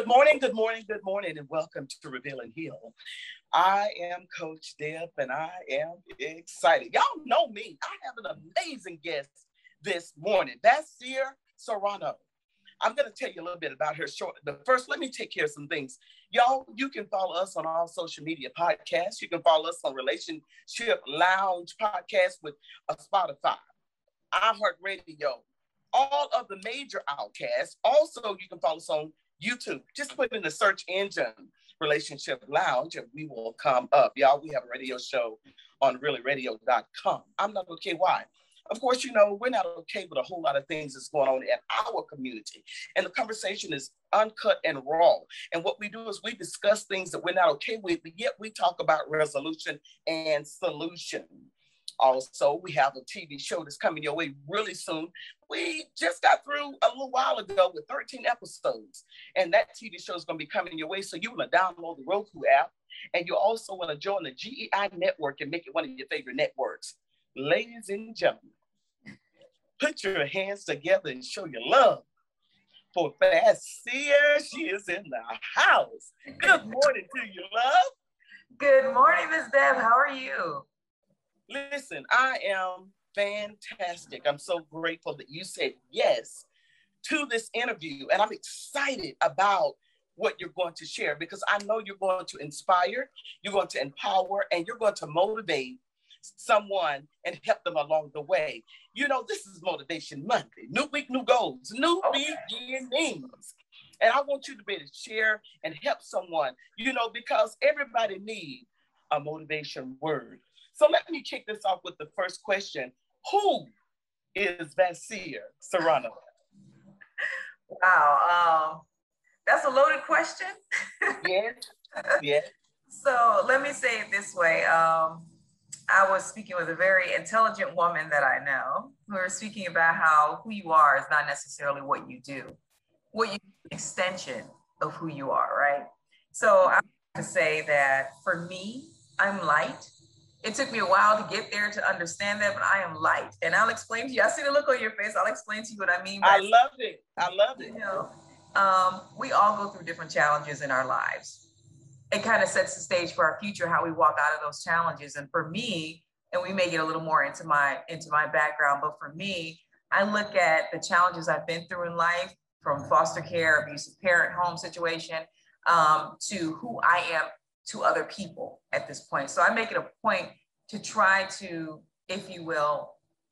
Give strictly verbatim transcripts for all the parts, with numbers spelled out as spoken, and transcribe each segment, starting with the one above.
Good morning, good morning, good morning, and welcome to Reveal and Heal. I am Coach Deb, and I am excited. Y'all know me. I have an amazing guest this morning. That's Vasir Serrano. I'm going to tell you a little bit about her shortly, but first, let me take care of some things. Y'all, you can follow us on all social media podcasts. You can follow us on Relationship Lounge podcast with a Spotify, iHeartRadio, all of the major outcasts. Also, you can follow us on YouTube. Just put in the search engine Relationship Lounge and we will come up. Y'all, we have a radio show on really radio dot com. I'm not okay. Why? Of course, you know, we're not okay with a whole lot of things that's going on in our community. And the conversation is uncut and raw. And what we do is we discuss things that we're not okay with, but yet we talk about resolution and solution. Also, we have a T V show that's coming your way really soon. We just got through a little while ago with thirteen episodes, and that T V show is going to be coming your way. So you want to download the Roku app, and you also want to join the G E I network and make it one of your favorite networks. Ladies and gentlemen, put your hands together and show your love for Vasir. She is in the house. Good morning to you, love. Good morning, Miz Deb. How are you? Listen, I am fantastic. I'm so grateful that you said yes to this interview. And I'm excited about what you're going to share because I know you're going to inspire, you're going to empower, and you're going to motivate someone and help them along the way. You know, this is Motivation Monday. New week, new goals, new Okay. beginnings. And I want you to be able to share and help someone, you know, because everybody needs a motivation word. So let me kick this off with the first question. Who is Vasir Serrano? Wow, um, that's a loaded question. Yes, yes. So let me say it this way. Um, I was speaking with a very intelligent woman that I know. We were speaking about how who you are is not necessarily what you do. What you do is an extension of who you are, right? So I have to say that for me, I'm light. It took me a while to get there to understand that, but I am light. And I'll explain to you. I see the look on your face. I'll explain to you what I mean by I love it. I love it. You know, um, we all go through different challenges in our lives. It kind of sets the stage for our future, how we walk out of those challenges. And for me, and we may get a little more into my into my background, but for me, I look at the challenges I've been through in life, from foster care, abusive parent, home situation, um, to who I am to other people at this point. So I make it a point to try to, if you will,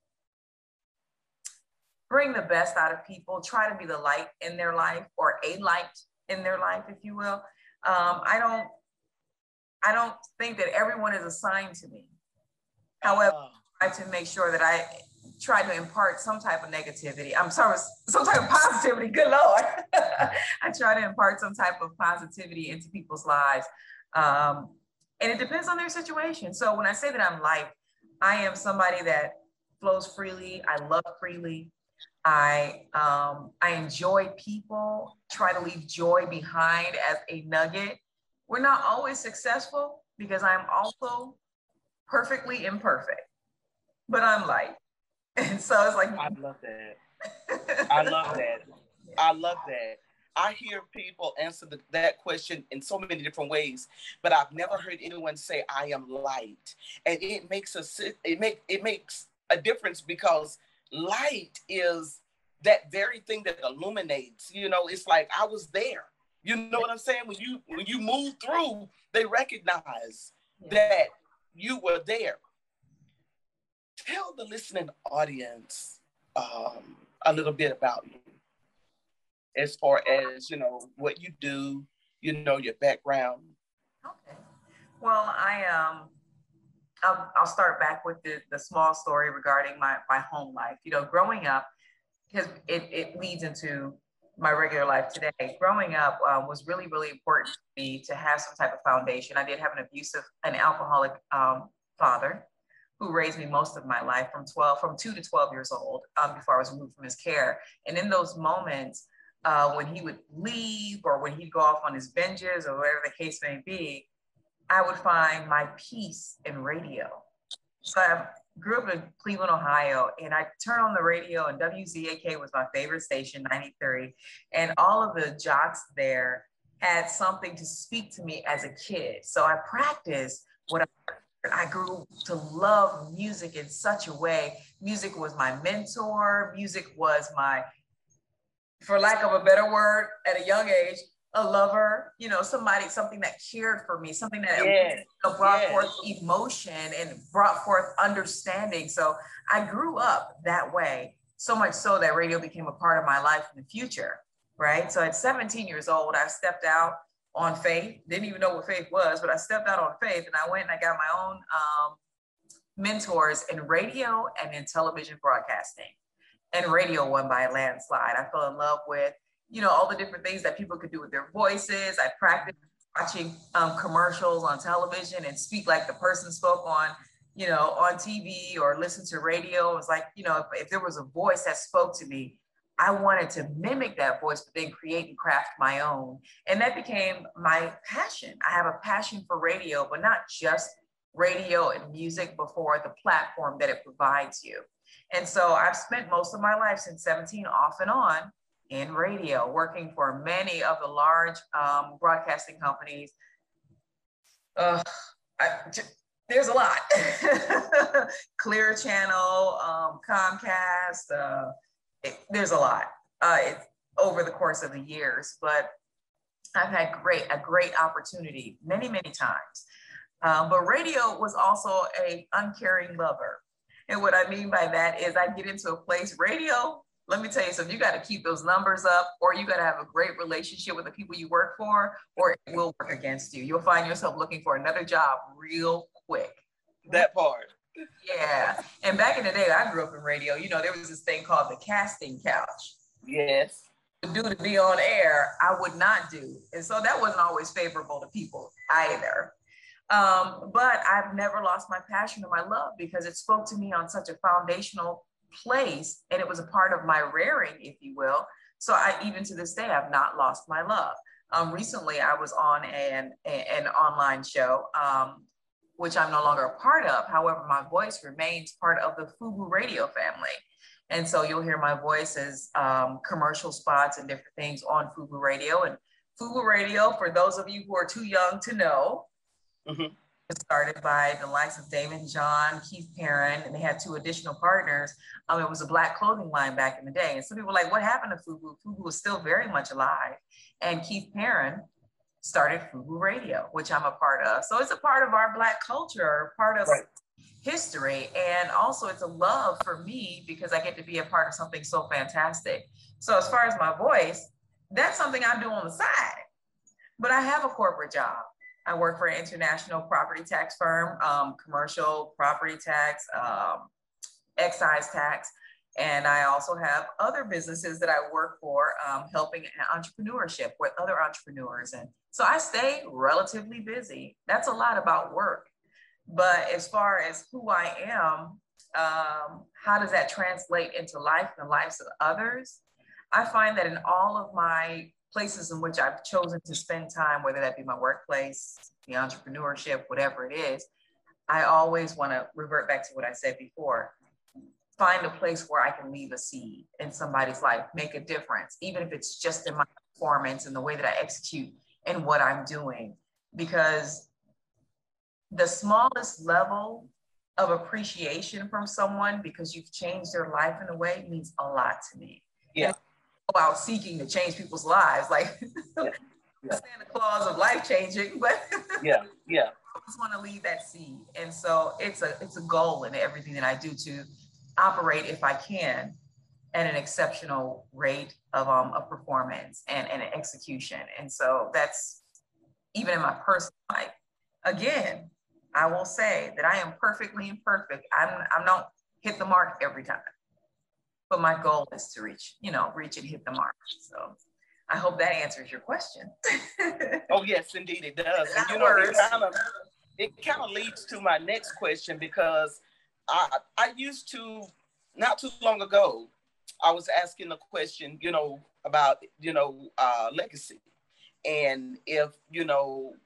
bring the best out of people, try to be the light in their life or a light in their life, if you will. Um, I don't, I don't think that everyone is assigned to me. However, I try to make sure that I try to impart some type of negativity. I'm sorry, some type of positivity, good Lord. I try to impart some type of positivity into people's lives. Um, and it depends on their situation. So when I say that I'm light, I am somebody that flows freely. I love freely. I, um, I enjoy people, try to leave joy behind as a nugget. We're not always successful because I'm also perfectly imperfect, but I'm light. And so it's like, I love that. I love that. I love that. I hear people answer the, that question in so many different ways, but I've never heard anyone say I am light. And it makes a it make it makes a difference because light is that very thing that illuminates. You know, it's like I was there. You know what I'm saying? When you when you move through, they recognize yeah. that you were there. Tell the listening audience um, a little bit about you. As far as, you know, what you do, you know, your background. Okay. Well, I, um, I'll, I'll start back with the, the small story regarding my, my home life. You know, growing up, because it, it leads into my regular life today. Growing up um, was really, really important to me to have some type of foundation. I did have an abusive, an alcoholic um, father who raised me most of my life from twelve, from two to twelve years old um, before I was removed from his care. And in those moments, Uh, when he would leave or when he'd go off on his binges or whatever the case may be, I would find my peace in radio. So I grew up in Cleveland, Ohio, and I turned on the radio and W Z A K was my favorite station, ninety-three. And all of the jocks there had something to speak to me as a kid. So I practiced what I I grew to love music in such a way. Music was my mentor. Music was my, for lack of a better word, at a young age, a lover, you know, somebody, something that cared for me, something that yes. brought yes. forth emotion and brought forth understanding. So I grew up that way, so much so that radio became a part of my life in the future, right? So at seventeen years old, I stepped out on faith, didn't even know what faith was, but I stepped out on faith and I went and I got my own um, mentors in radio and in television broadcasting. And radio won by a landslide. I fell in love with, you know, all the different things that people could do with their voices. I practiced watching um, commercials on television and speak like the person spoke on, you know, on T V or listen to radio. It was like, you know, if, if there was a voice that spoke to me, I wanted to mimic that voice, but then create and craft my own. And that became my passion. I have a passion for radio, but not just radio and music, before the platform that it provides you. And so I've spent most of my life since seventeen off and on in radio, working for many of the large um, broadcasting companies. Uh, I, there's a lot. Clear Channel, um, Comcast, uh, It, there's a lot uh, it, over the course of the years, but I've had great a great opportunity many, many times. Um, but radio was also a uncaring lover. And what I mean by that is I get into a place, radio, let me tell you something, you got to keep those numbers up, or you got to have a great relationship with the people you work for, or it will work against you. You'll find yourself looking for another job real quick. That part. Yeah. And back in the day, I grew up in radio. You know, there was this thing called the casting couch. Yes. To do to be on air, I would not do. And so that wasn't always favorable to people either. Um, but I've never lost my passion or my love, because it spoke to me on such a foundational place, and it was a part of my rearing, if you will. So I, even to this day, I've not lost my love. Um, recently, I was on an, an online show, um, which I'm no longer a part of. However, my voice remains part of the FUBU radio family. And so you'll hear my voice as um, commercial spots and different things on FUBU radio. And FUBU radio, for those of you who are too young to know, mm-hmm. was started by the likes of Daymond John, Keith Perrin, and they had two additional partners. Um, it was a Black clothing line back in the day. And some people were like, what happened to FUBU? FUBU was still very much alive. And Keith Perrin started FUBU Radio, which I'm a part of. So it's a part of our Black culture, part of right. history. And also it's a love for me, because I get to be a part of something so fantastic. So as far as my voice, that's something I do on the side, but I have a corporate job. I work for an international property tax firm, um, commercial property tax, um, excise tax. And I also have other businesses that I work for, um, helping in entrepreneurship with other entrepreneurs. And so I stay relatively busy. That's a lot about work. But as far as who I am, um, how does that translate into life and the lives of others? I find that in all of my places in which I've chosen to spend time, whether that be my workplace, the entrepreneurship, whatever it is, I always want to revert back to what I said before. Find a place where I can leave a seed in somebody's life, make a difference, even if it's just in my performance and the way that I execute and what I'm doing. Because the smallest level of appreciation from someone because you've changed their life in a way means a lot to me. Yeah. Go out seeking to change people's lives, like yeah. Yeah. Santa Claus of life changing, but yeah, yeah. I just want to leave that seed. And so it's a it's a goal in everything that I do to operate, if I can, at an exceptional rate of um of performance and, and execution. And so that's even in my personal life. Again, I will say that I am perfectly imperfect. I'm I don't hit the mark every time. But my goal is to reach, you know, reach and hit the mark. So I hope that answers your question. Oh, yes, indeed it does. And you know, it kind of it kind of leads to my next question, because I I used to, not too long ago, I was asking the question, you know, about, you know, uh, legacy. And if, you know,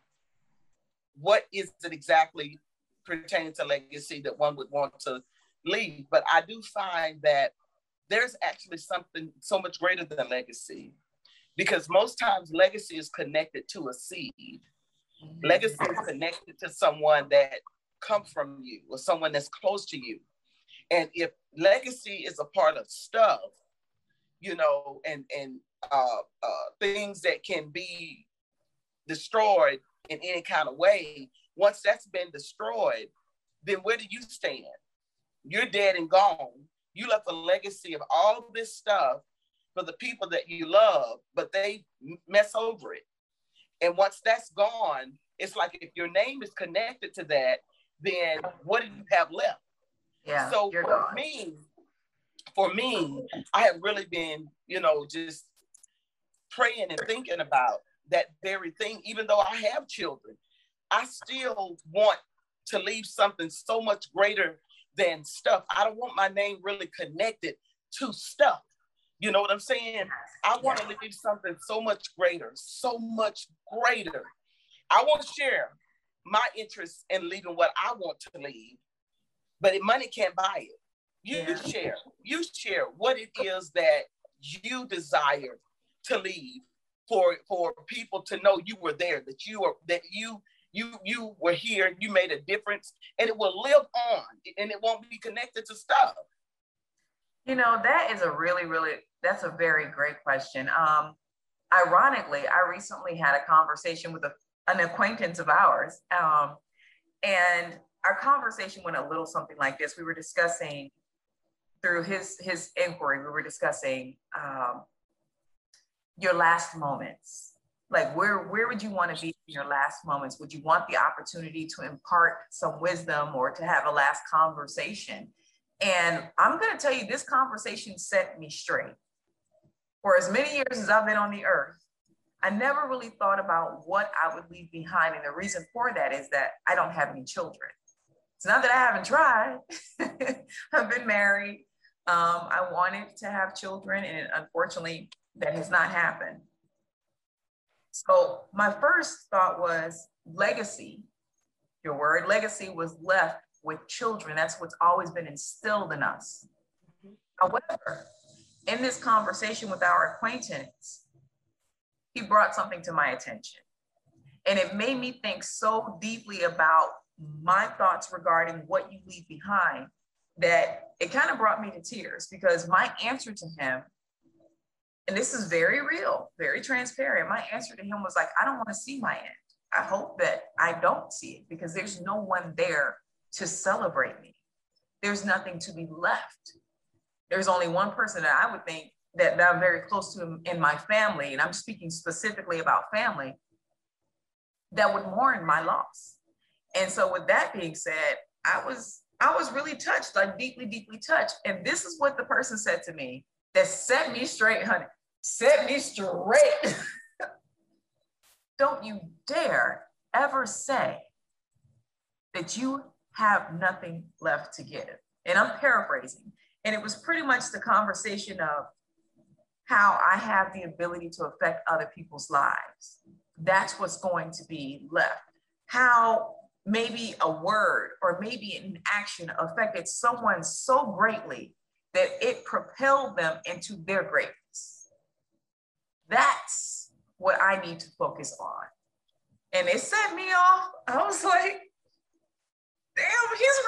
what is it exactly pertaining to legacy that one would want to leave? But I do find that there's actually something so much greater than legacy. because most times legacy is connected to a seed. Legacy is connected to someone that comes from you or someone that's close to you. And if legacy is a part of stuff, you know, and, and uh, uh, things that can be destroyed in any kind of way, once that's been destroyed, then where do you stand? You're dead and gone. You left a legacy of all this stuff for the people that you love, but they mess over it. And once that's gone, it's like if your name is connected to that, then what do you have left? Yeah. So for gone. me, for me, I have really been, you know, just praying and thinking about that very thing. Even though I have children, I still want to leave something so much greater than stuff. I don't want my name really connected to stuff. You know what I'm saying? I want to yeah. leave something so much greater, so much greater. I want to share my interest in leaving what I want to leave, but money can't buy it. You yeah. share, you share what it is that you desire to leave for, for people to know you were there, that you are, that you, you, you were here, you made a difference, and it will live on, and it won't be connected to stuff. You know, that is a really, really, that's a very great question. Um, ironically, I recently had a conversation with a, an acquaintance of ours. Um, and our conversation went a little something like this. We were discussing through his, his inquiry, we were discussing um, your last moments. Like where, where would you want to be in your last moments? Would you want the opportunity to impart some wisdom or to have a last conversation? And I'm going to tell you, this conversation set me straight. For as many years as I've been on the earth, I never really thought about what I would leave behind. And the reason for that is that I don't have any children. It's not that I haven't tried. I've been married. Um, I wanted to have children, and unfortunately, that has not happened. So my first thought was legacy. Your word legacy was left with children. That's what's always been instilled in us. Mm-hmm. However, in this conversation with our acquaintance, he brought something to my attention. And it made me think so deeply about my thoughts regarding what you leave behind that it kind of brought me to tears, because my answer to him, and this is very real, very transparent, my answer to him was like, I don't want to see my end. I hope that I don't see it, because there's no one there to celebrate me. There's nothing to be left. There's only one person that I would think that, that I'm very close to in my family, and I'm speaking specifically about family, that would mourn my loss. And so with that being said, I was, I was really touched, like deeply, deeply touched. And this is what the person said to me that set me straight, honey, set me straight. Don't you dare ever say that you have nothing left to give. And I'm paraphrasing. And it was pretty much the conversation of how I have the ability to affect other people's lives. That's what's going to be left. How maybe a word or maybe an action affected someone so greatly that it propelled them into their greatness. That's what I need to focus on. And it set me off. I was like, damn, he's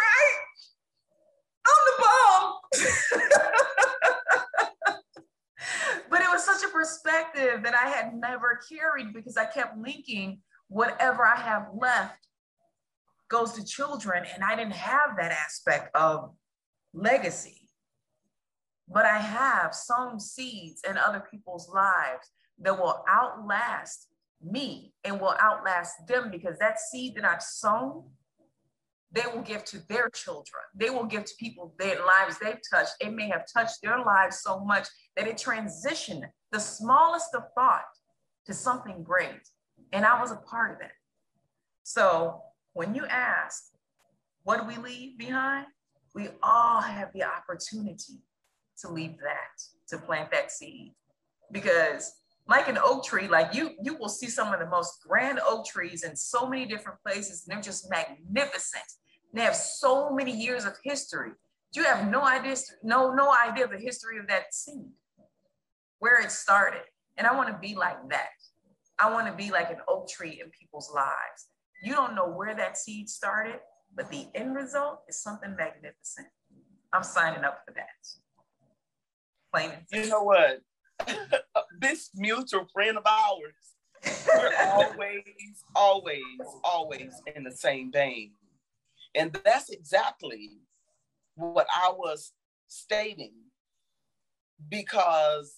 right. I'm the bomb. But it was such a perspective that I had never carried, because I kept linking whatever I have left goes to children. And I didn't have that aspect of legacy. But I have sown seeds in other people's lives that will outlast me and will outlast them, because that seed that I've sown, they will give to their children. They will give to people their lives they've touched. It may have touched their lives so much that it transitioned the smallest of thought to something great. And I was a part of it. So when you ask, what do we leave behind? We all have the opportunity to leave that, to plant that seed. Because like an oak tree, like you, you will see some of the most grand oak trees in so many different places, and they're just magnificent. They have so many years of history. You have no idea, no, no idea of the history of that seed, where it started. And I want to be like that. I want to be like an oak tree in people's lives. You don't know where that seed started, but the end result is something magnificent. I'm signing up for that. Plain and simple. You know what? This mutual friend of ours, we're always, always, always in the same vein. And that's exactly what I was stating, because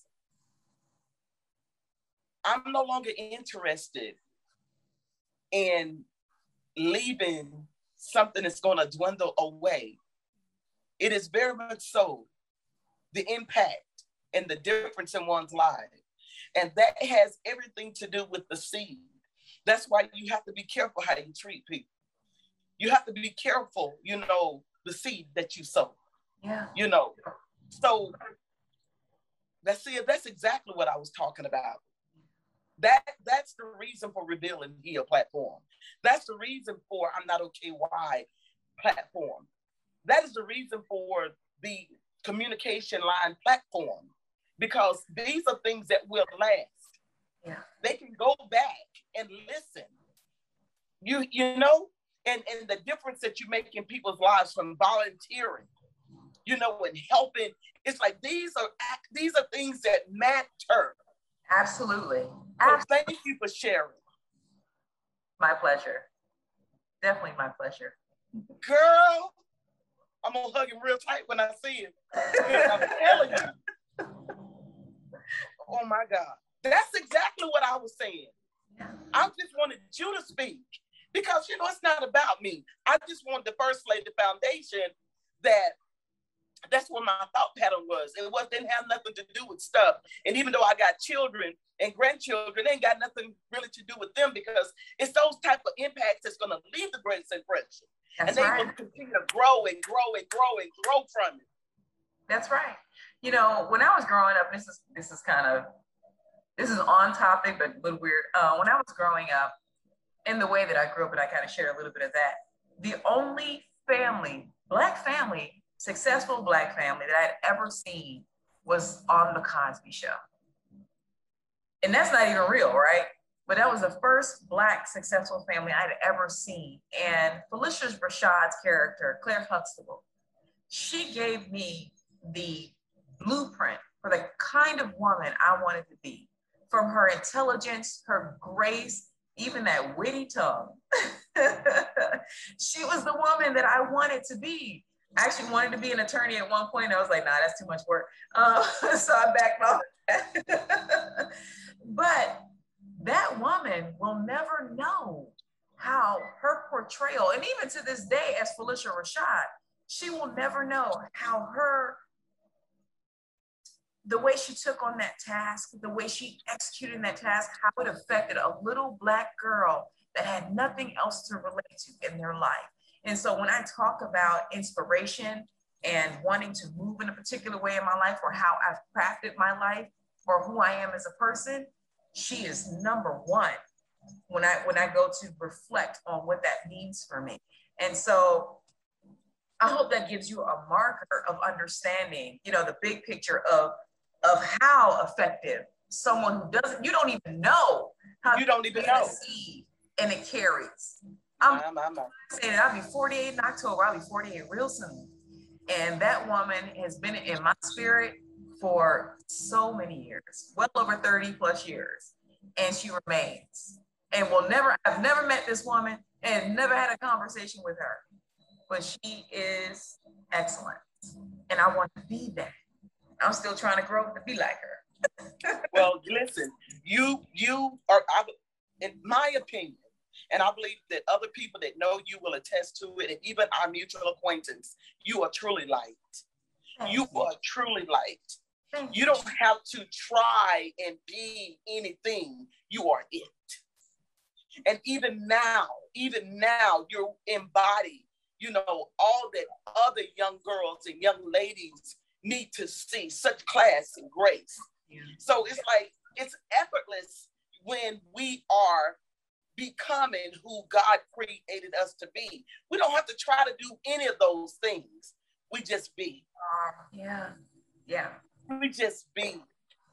I'm no longer interested in leaving something that's going to dwindle away. It is very much so the impact and the difference in one's life. And that has everything to do with the seed. That's why you have to be careful how you treat people. You have to be careful, you know, the seed that you sow. Yeah. You know, so that's it. That's exactly what I was talking about. That that's the reason for Reveal and Heal platform. That's the reason for I'm Not Okay Why platform. That is the reason for the communication line platform, because these are things that will last. Yeah. They can go back and listen. You you know, and, and the difference that you make in people's lives from volunteering, you know, and helping. It's like these are these are things that matter. Absolutely. So thank you for sharing. My pleasure. Definitely my pleasure. Girl, I'm gonna hug him real tight when I see him. I'm telling you. Oh my God. That's exactly what I was saying. Yeah. I just wanted you to speak, because, you know, it's not about me. I just wanted to first lay the foundation that that's what my thought pattern was. It was didn't have nothing to do with stuff. And even though I got children and grandchildren, they ain't got nothing really to do with them, because it's those type of impacts that's going to leave the greatest impression. That's and they right. will continue to grow and grow and grow and grow from it. That's right. You know, when I was growing up, this is this is kind of this is on topic, but a little weird. Uh, when I was growing up, in the way that I grew up, and I kind of share a little bit of that, the only family, Black family, successful Black family that I had ever seen was on The Cosby Show. And that's not even real, right? But that was the first Black successful family I'd ever seen. And Phylicia Rashad's character, Claire Huxtable, she gave me the blueprint for the kind of woman I wanted to be. From her intelligence, her grace, even that witty tongue. She was the woman that I wanted to be. I actually wanted to be an attorney at one point, and I was like, nah, that's too much work. Uh, so I backed off. But that woman will never know how her portrayal, and even to this day as Phylicia Rashad, she will never know how her, the way she took on that task, the way she executed that task, how it affected a little Black girl that had nothing else to relate to in their life. And so when I talk about inspiration and wanting to move in a particular way in my life, or how I've crafted my life, or who I am as a person, she is number one when I when I go to reflect on what that means for me. And so I hope that gives you a marker of understanding, you know, the big picture of, of how effective someone who doesn't, you don't even know how you don't even know. See, and it carries. I'm, I'm, I'm, I'm saying I'll be forty-eight in October. I'll be forty-eight real soon. And that woman has been in my spirit for so many years, well over thirty plus years. And she remains. And will never, I've never met this woman and never had a conversation with her, but she is excellent. And I want to be that. I'm still trying to grow to be like her. Well, listen, you, you are, I, in my opinion, and I believe that other people that know you will attest to it, and even our mutual acquaintance, you are truly liked. Thank You you. are truly liked. Thank You don't have to try and be anything. You are it. And even now, even now, you embody, you know, all that other young girls and young ladies need to see, such class and grace. Yeah. So it's like, it's effortless when we are becoming who God created us to be. We don't have to try to do any of those things. We just be. Yeah. Yeah. We just be.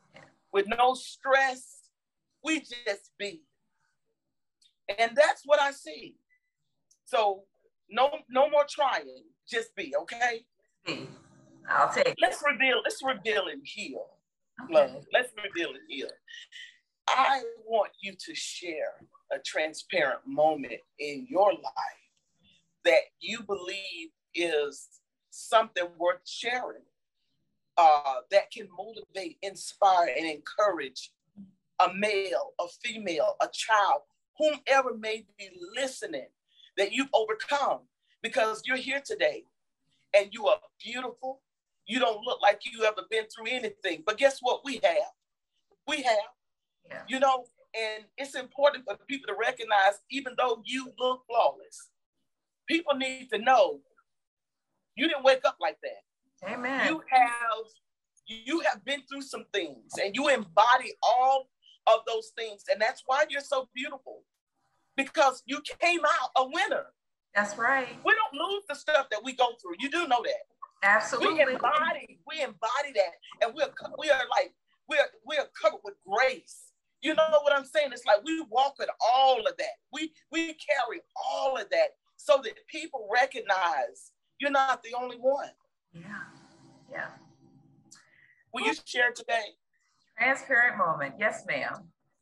with no stress. We just be. And that's what I see. So no, no more trying, just be, okay? Be. I'll take it. Let's reveal, let's reveal and heal. Okay. Love. Let's reveal and heal. I want you to share a transparent moment in your life that you believe is something worth sharing, uh, that can motivate, inspire, and encourage a male, a female, a child, whomever may be listening, that you've overcome, because you're here today and you are beautiful. You don't look like you ever been through anything, but guess what? We have, we have, yeah. You know, and it's important for people to recognize, even though you look flawless, people need to know you didn't wake up like that. Amen. You have, you have been through some things, and you embody all of those things. And that's why you're so beautiful, because you came out a winner. That's right. We don't lose the stuff that we go through. You do know that. Absolutely. We embody, we embody that. And we're, we are like, we're, we're covered with grace. You know what I'm saying? It's like we walk with all of that. We, we carry all of that so that people recognize you're not the only one. Yeah. Yeah. Will you share today? Transparent moment. Yes, ma'am.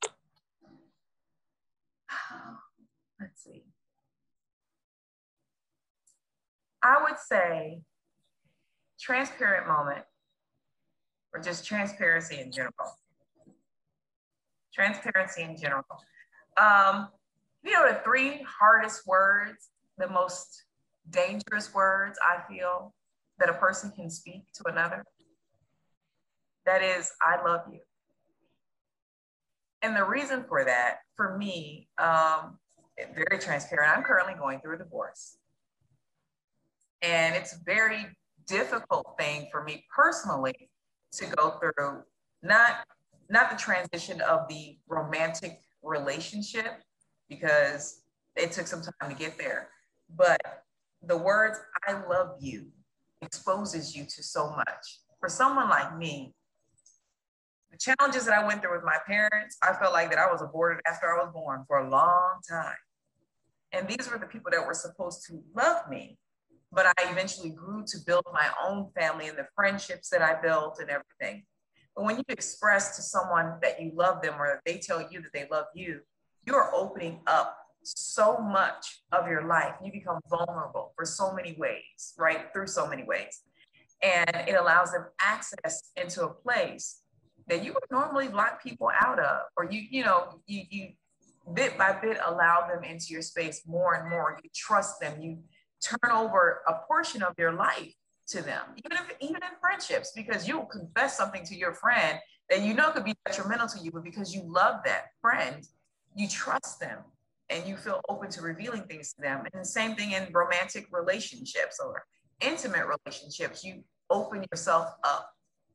Let's see. I would say transparent moment, or just transparency in general. Transparency in general. Um, you know, the three hardest words, the most dangerous words I feel that a person can speak to another, that is, I love you. And the reason for that, for me, um, very transparent, I'm currently going through a divorce. And it's a very difficult thing for me personally to go through, not, not the transition of the romantic relationship, because it took some time to get there, but the words, I love you, exposes you to so much. For someone like me, the challenges that I went through with my parents, I felt like that I was aborted after I was born for a long time. And these were the people that were supposed to love me. But I eventually grew to build my own family and the friendships that I built and everything. But when you express to someone that you love them, or they tell you that they love you, you are opening up so much of your life. You become vulnerable for so many ways, right? Through so many ways. And it allows them access into a place that you would normally block people out of, or you, you know, you, you bit by bit allow them into your space more and more. You trust them. You turn over a portion of your life to them, even if, even in friendships, because you'll confess something to your friend that you know could be detrimental to you, but because you love that friend, you trust them and you feel open to revealing things to them. And the same thing in romantic relationships or intimate relationships, you open yourself up.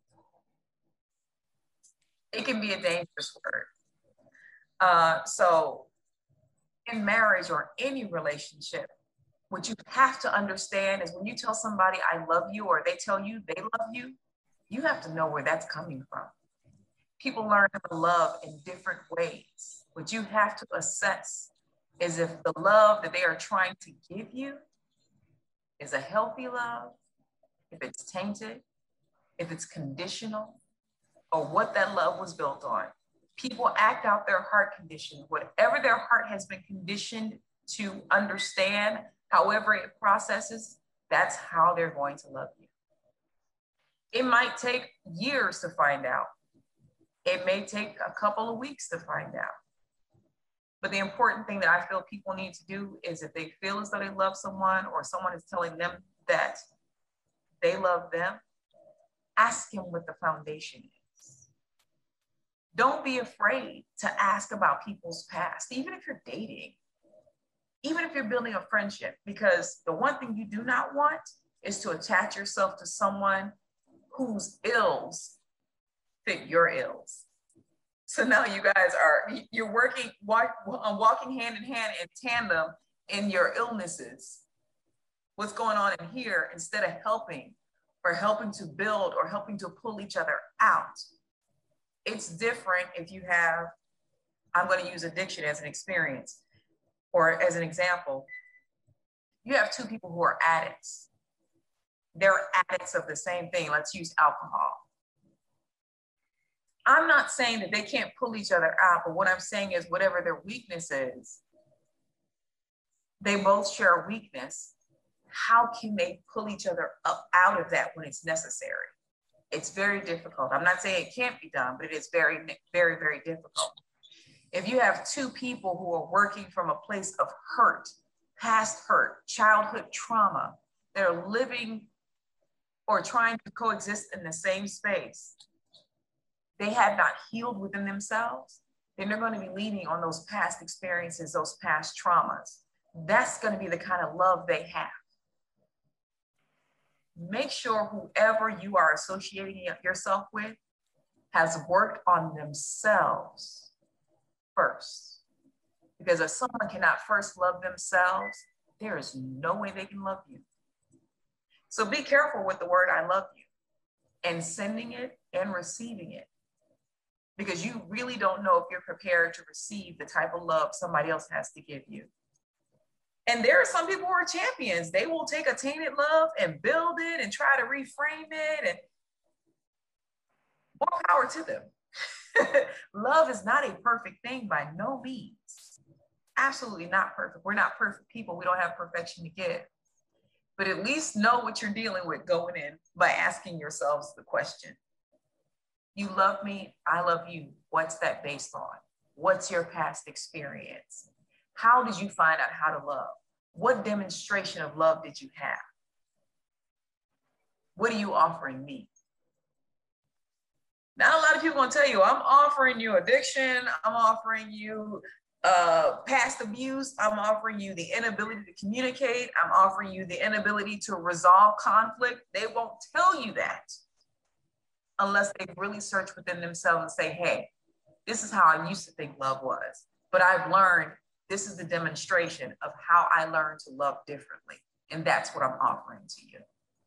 It can be a dangerous word. Uh, so in marriage or any relationship, what you have to understand is when you tell somebody I love you, or they tell you they love you, you have to know where that's coming from. People learn how to love in different ways. What you have to assess is if the love that they are trying to give you is a healthy love, if it's tainted, if it's conditional, or what that love was built on. People act out their heart condition, whatever their heart has been conditioned to understand, however it processes, that's how they're going to love you. It might take years to find out. It may take a couple of weeks to find out. But the important thing that I feel people need to do is if they feel as though they love someone, or someone is telling them that they love them, ask them what the foundation is. Don't be afraid to ask about people's past, even if you're dating, even if you're building a friendship, because the one thing you do not want is to attach yourself to someone whose ills fit your ills. So now you guys are, you're working, walk, walking hand in hand in tandem in your illnesses. What's going on in here, instead of helping or helping to build or helping to pull each other out. It's different if you have, I'm going to use addiction as an experience or as an example. You have two people who are addicts. They're addicts of the same thing. Let's use alcohol. I'm not saying that they can't pull each other out, but what I'm saying is whatever their weakness is, they both share a weakness. How can they pull each other up out of that when it's necessary? It's very difficult. I'm not saying it can't be done, but it is very, very, very difficult. If you have two people who are working from a place of hurt, past hurt, childhood trauma, they're living or trying to coexist in the same space, they have not healed within themselves, then they're going to be leaning on those past experiences, those past traumas. That's going to be the kind of love they have. Make sure whoever you are associating yourself with has worked on themselves first. Because if someone cannot first love themselves, there is no way they can love you. So be careful with the word I love you and sending it and receiving it. Because you really don't know if you're prepared to receive the type of love somebody else has to give you. And there are some people who are champions. They will take a tainted love and build it and try to reframe it, and more power to them. Love is not a perfect thing by no means. Absolutely not perfect. We're not perfect people. We don't have perfection to give. But at least know what you're dealing with going in by asking yourselves the question. You love me, I love you. What's that based on? What's your past experience? How did you find out how to love? What demonstration of love did you have? What are you offering me? Now, a lot of people are going to tell you, I'm offering you addiction. I'm offering you uh, past abuse. I'm offering you the inability to communicate. I'm offering you the inability to resolve conflict. They won't tell you that unless they really search within themselves and say, hey, this is how I used to think love was. But I've learned this is the demonstration of how I learned to love differently. And that's what I'm offering to you.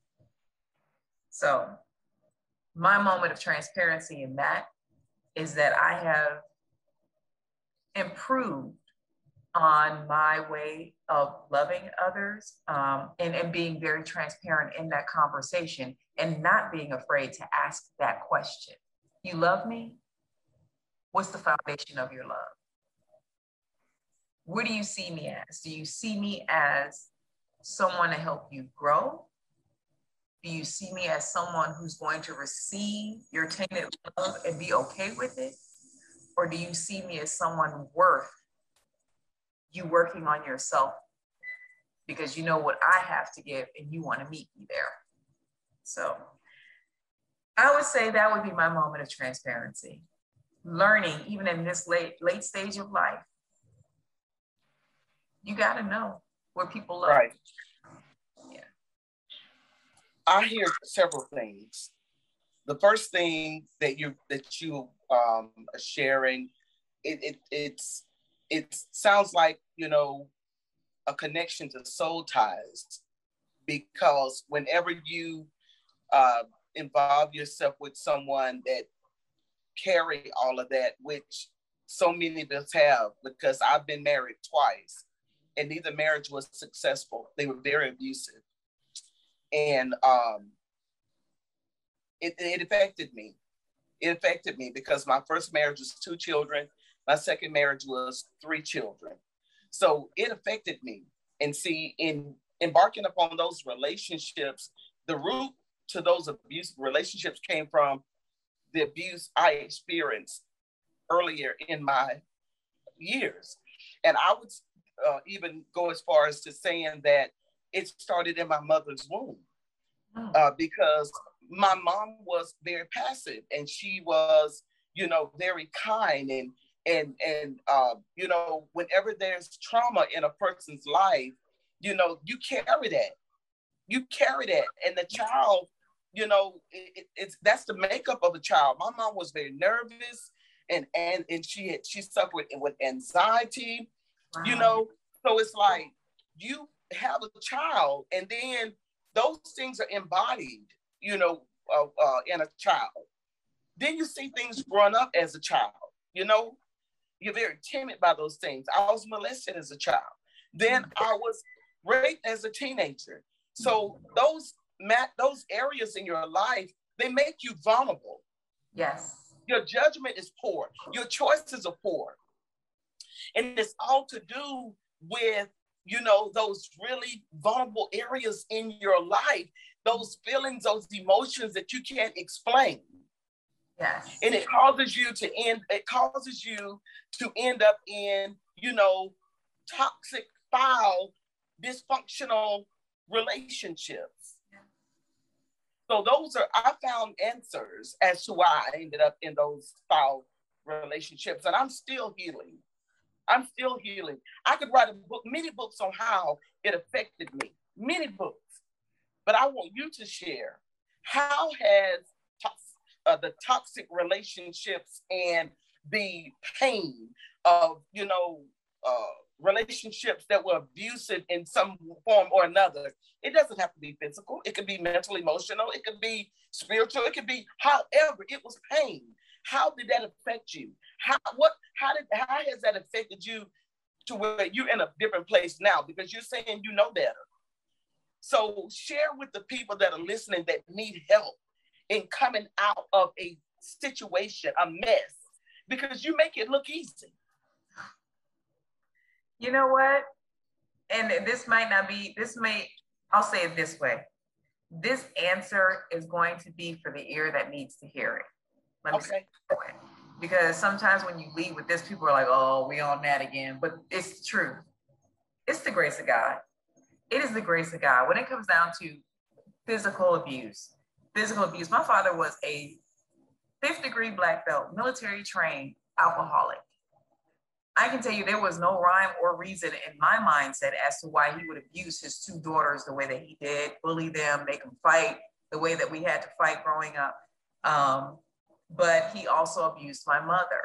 So my moment of transparency in that is that I have improved on my way of loving others um, and, and being very transparent in that conversation and not being afraid to ask that question. You love me? What's the foundation of your love? Where do you see me as? Do you see me as someone to help you grow? Do you see me as someone who's going to receive your tainted love and be okay with it? Or do you see me as someone worth you working on yourself because you know what I have to give and you want to meet me there? So I would say that would be my moment of transparency. Learning, even in this late, late stage of life, you got to know where people love. Right. Yeah. I hear several things. The first thing that you that you um, are sharing, it, it it's it sounds like, you know, a connection to soul ties, because whenever you uh, involve yourself with someone that carry all of that, which so many of us have, because I've been married twice and neither marriage was successful. They were very abusive. And um, it, it affected me. It affected me because my first marriage was two children. My second marriage was three children. So it affected me. And see, in embarking upon those relationships, the root to those abusive relationships came from the abuse I experienced earlier in my years. And I would uh, even go as far as to saying that it started in my mother's womb, uh, because my mom was very passive and she was, you know, very kind. And, and, and uh, you know, whenever there's trauma in a person's life, you know, you carry that. You carry that. And the child, you know, it, it's that's the makeup of a child. My mom was very nervous, and and and she had, she suffered with, with anxiety, wow. You know. So it's like you have a child, and then those things are embodied, you know, uh, uh, in a child. Then you see things growing up as a child, you know, you're very timid by those things. I was molested as a child. Then I was raped as a teenager. So those those areas in your life, they make you vulnerable. Yes. Your judgment is poor. Your choices are poor. And it's all to do with, you know, those really vulnerable areas in your life, those feelings, those emotions that you can't explain. Yes. And it causes you to end, it causes you to end up in, you know, toxic, foul, dysfunctional relationships. So those are, I found answers as to why I ended up in those foul relationships. And I'm still healing. I'm still healing. I could write a book, many books on how it affected me, many books. But I want you to share, how has to- uh, the toxic relationships and the pain of, you know, uh, relationships that were abusive in some form or another. It doesn't have to be physical. It could be mental, emotional. It could be spiritual. It could be however. It was pain. How did that affect you? How what? How did? How has that affected you to where you're in a different place now? Because you're saying you know better. So share with the people that are listening that need help in coming out of a situation, a mess, because you make it look easy. You know what? And this might not be, this may, I'll say it this way. This answer is going to be for the ear that needs to hear it. Let me Okay. say it. Because sometimes when you lead with this, people are like, oh, we on that again. But it's true. It's the grace of God. It is the grace of God. When it comes down to physical abuse, physical abuse, my father was a fifth degree black belt, military trained alcoholic. I can tell you there was no rhyme or reason in my mindset as to why he would abuse his two daughters the way that he did, bully them, make them fight the way that we had to fight growing up. Um, but he also abused my mother.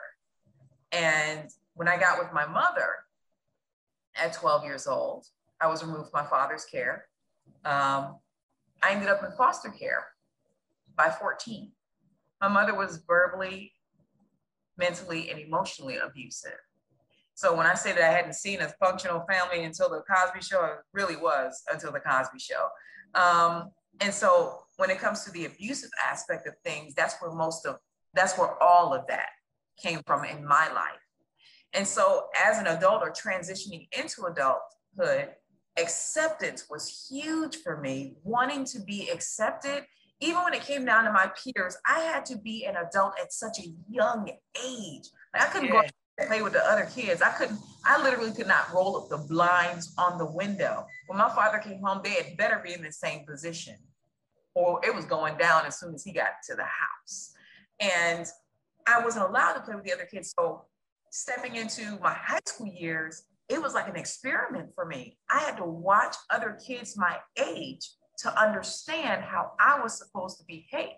And when I got with my mother at twelve years old, I was removed from my father's care. Um, I ended up in foster care by fourteen. My mother was verbally, mentally, and emotionally abusive. So when I say that I hadn't seen a functional family until the Cosby Show, it really was until the Cosby Show. Um, and so when it comes to the abusive aspect of things, that's where most of, that's where all of that came from in my life. And so as an adult or transitioning into adulthood, acceptance was huge for me, wanting to be accepted. Even when it came down to my peers, I had to be an adult at such a young age. Like I couldn't yeah. go play with the other kids. I couldn't, I literally could not roll up the blinds on the window. When my father came home, they had better be in the same position or it was going down as soon as he got to the house. And I wasn't allowed to play with the other kids. So stepping into my high school years, it was like an experiment for me. I had to watch other kids my age to understand how I was supposed to behave.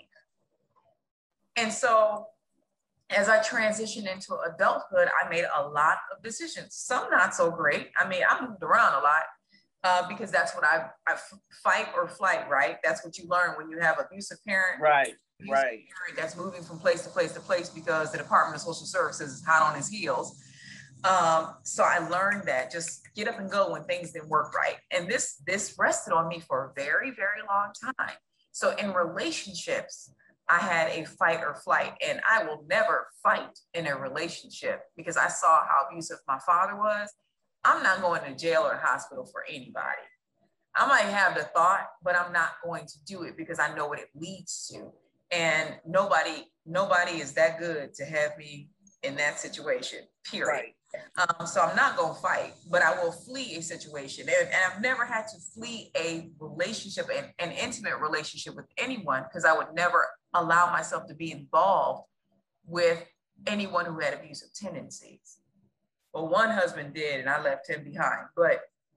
And so as I transitioned into adulthood, I made a lot of decisions, some not so great. I mean, I moved around a lot uh, because that's what I, I fight or flight, right? That's what you learn when you have an abusive parent. Right, abusive right. Parent that's moving from place to place to place because the Department of Social Services is hot on his heels. Um, so I learned that just get up and go when things didn't work right. And this, this rested on me for a very, very long time. So in relationships, I had a fight or flight, and I will never fight in a relationship because I saw how abusive my father was. I'm not going to jail or hospital for anybody. I might have the thought, but I'm not going to do it because I know what it leads to. And nobody, nobody is that good to have me in that situation, period. Right. Um, so I'm not going to fight, but I will flee a situation. And, and I've never had to flee a relationship, an, an intimate relationship with anyone, because I would never allow myself to be involved with anyone who had abusive tendencies. Well, one husband did, and I left him behind. But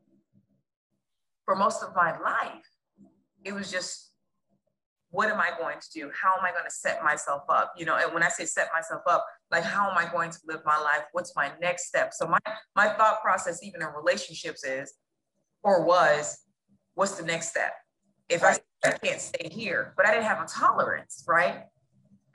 for most of my life, it was just, what am I going to do? How am I going to set myself up? You know, and when I say set myself up, like, how am I going to live my life? What's my next step? So my, my thought process, even in relationships is, or was, what's the next step? If right. I, I can't stay here, but I didn't have a tolerance, right? Because all I do, get up and go. If it's not working, get up and go. If it's not working. So I didn't have much of a